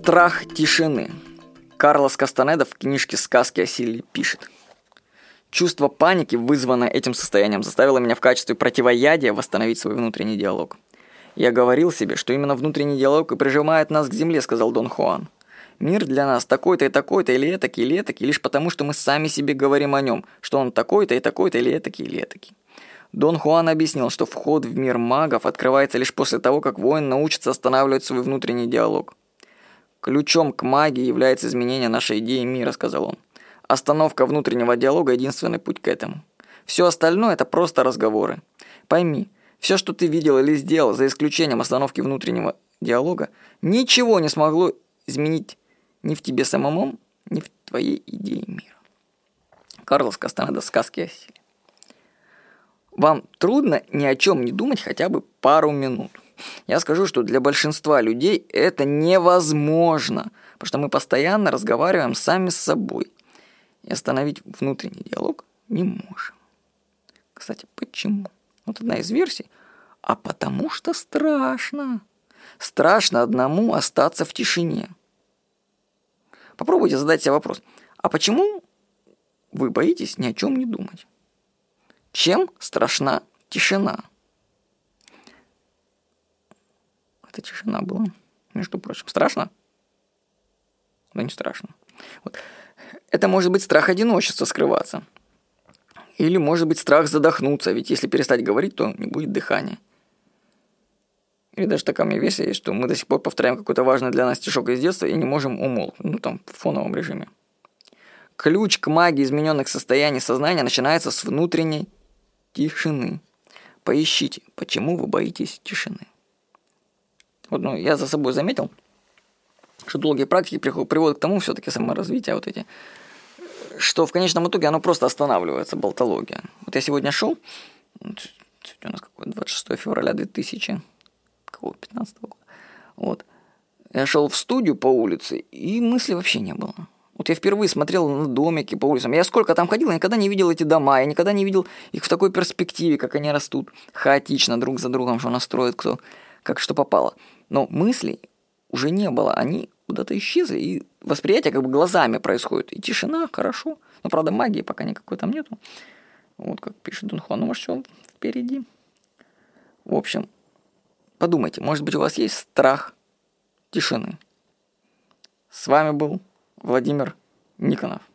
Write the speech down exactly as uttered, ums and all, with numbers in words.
Страх тишины. Карлос Кастанеда в книжке «Сказки о силе» пишет: «Чувство паники, вызванное этим состоянием, заставило меня в качестве противоядия восстановить свой внутренний диалог. Я говорил себе, что именно внутренний диалог и прижимает нас к земле», — сказал Дон Хуан. «Мир для нас такой-то и такой-то, или этакий, или этакий, лишь потому, что мы сами себе говорим о нем, что он такой-то и такой-то, или этакий, или этакий». Дон Хуан объяснил, что вход в мир магов открывается лишь после того, как воин научится останавливать свой внутренний диалог. «Ключом к магии является изменение нашей идеи мира», — сказал он. «Остановка внутреннего диалога — единственный путь к этому. Все остальное — это просто разговоры. Пойми, все, что ты видел или сделал, за исключением остановки внутреннего диалога, ничего не смогло изменить ни в тебе самом, ни в твоей идее мира». Карлос Кастанеда, «Сказки о силе». Вам трудно ни о чем не думать хотя бы пару минут. Я скажу, что для большинства людей это невозможно, потому что мы постоянно разговариваем сами с собой. И остановить внутренний диалог не можем. Кстати, почему? Вот одна из версий. А потому что страшно. Страшно одному остаться в тишине. Попробуйте задать себе вопрос. А почему вы боитесь ни о чем не думать? Чем страшна тишина? Это тишина была, между прочим. Страшно? Да не страшно. Вот. Это может быть страх одиночества скрываться. Или может быть страх задохнуться, ведь если перестать говорить, то не будет дыхания. Или даже такая у меня версия есть, что мы до сих пор повторяем какой-то важный для нас стишок из детства и не можем умолкнуть, ну там в фоновом режиме. Ключ к магии измененных состояний сознания начинается с внутренней тишины. Поищите, почему вы боитесь тишины. Вот, ну, я за собой заметил, что долгие практики приводят к тому, все-таки саморазвитие вот эти, что в конечном итоге оно просто останавливается, болтология. Вот я сегодня шел, сегодня у нас какое, двадцать шестое февраля две тысячи пятнадцатого года, вот, я шел в студию по улице, и мысли вообще не было. Вот я впервые смотрел на домики по улицам. Я сколько там ходил, я никогда не видел эти дома, я никогда не видел их в такой перспективе, как они растут, хаотично друг за другом, что настроят кто, как что попало. Но мыслей уже не было, они куда-то исчезли, и восприятие как бы глазами происходит. И тишина, хорошо. Но, правда, магии пока никакой там нету. Вот как пишет Дон Хуан, ну, может, все впереди. В общем, подумайте, может быть, у вас есть страх тишины. С вами был Владимир Никонов.